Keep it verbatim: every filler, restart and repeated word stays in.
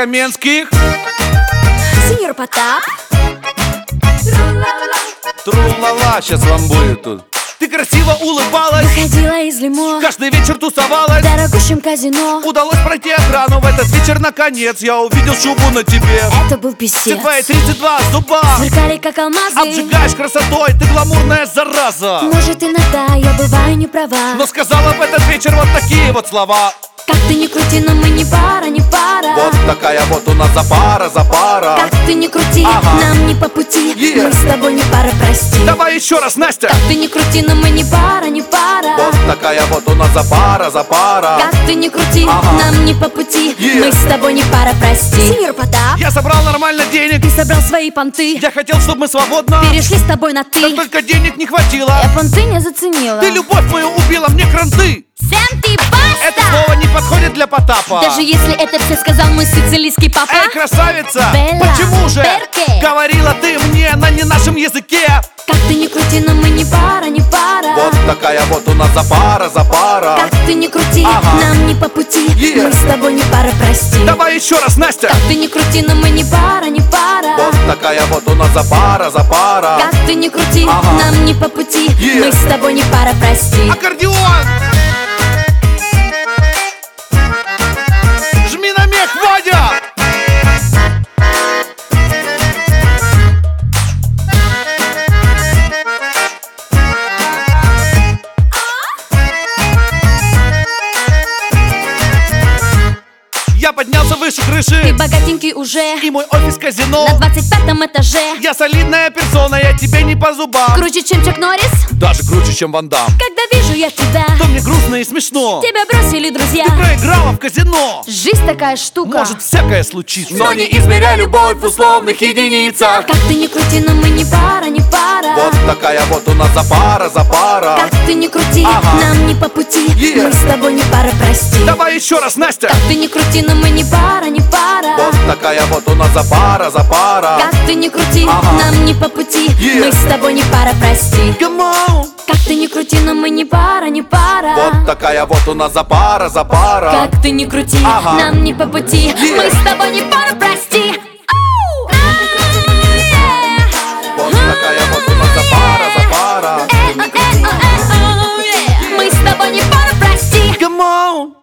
Каменских. Сеньор Потап. Тру-ла-ла, сейчас вам будет тут. Ты красиво улыбалась, Выходила из лимо, каждый вечер тусовалась. в дорогущем казино. Удалось пройти охрану в этот вечер, наконец. Я увидел шубу на тебе. Это был писец. Все твои тридцать два зуба Сверкали как алмазы. обжигаешь красотой, ты гламурная зараза. Может, иногда я бываю не права, Но сказала в этот вечер вот такие вот слова. как ты не крути, но мы не пара, не пара. Вот такая вот у нас запара, запара. Как ты не крути, Ага. нам не по пути. Yeah. Мы с тобой не пара, прости. Давай еще раз, Настя. Как ты не крути, но мы не пара, не пара. Вот такая вот у нас запара, запара. Как ты не крути, Ага. нам не по пути. Yeah. Мы с тобой не пара, прости. Сеньор Потап, Я собрал нормально денег, ты собрал свои понты. я хотел, чтобы мы свободно. Перешли с тобой на Как ты. только денег не хватило, Я понты не заценила. ты любовь мою убила, мне кранты. Сэм, ты Это баста! слово не подходит для Потапа. Даже если это все сказал мой сицилийский папа. Эй, красавица, Белла, почему же перке? говорила ты мне на не нашем языке? Как ты не крути, но мы не пара, не пара. Вот такая вот у нас запара, запара. Как ты не крути, Ага. нам не по пути. Yeah. Мы с тобой не пара, прости. Давай еще раз, Настя. Как ты не крути, но мы не пара, не пара. Вот такая вот у нас запара, запара. Как ты не крути, Ага. нам не по пути. Yeah. Мы с тобой не пара, прости. Аккордеон! Жми на мех, Вадя! Я поднялся выше Ты крыши, богатенький уже, и мой офис казино. на двадцать пятом этаже. Я солидная персона, я тебе не по зубам. Круче, чем Чак Норрис. Даже круче, чем Ван Дам. Когда вижу я тебя, То мне грустно и смешно. тебя бросили друзья. Ты проиграла в казино. Жизнь такая штука. Может всякое случиться, Но не измеряй любовь в условных единицах. Как ты не крути, но мы не пара, не пара. Вот такая вот у нас запара, запара. Как ты не крути, Ага. нам не по пути. Yeah. Мы с тобой не пара, прости. Давай еще раз, Настя. Как ты не крути, но мы не пара, не пара. Вот такая вот у нас запара, запара. Как ты не крути, Ага. нам не по пути. Yeah. Мы с тобой не пара, прости. Come on. Как ты не крути, но мы не пара, не пара. Вот такая вот у нас запара, запара. Как ты не крути, Ага. нам не по пути. Yeah. Мы с тобой не пара, прости.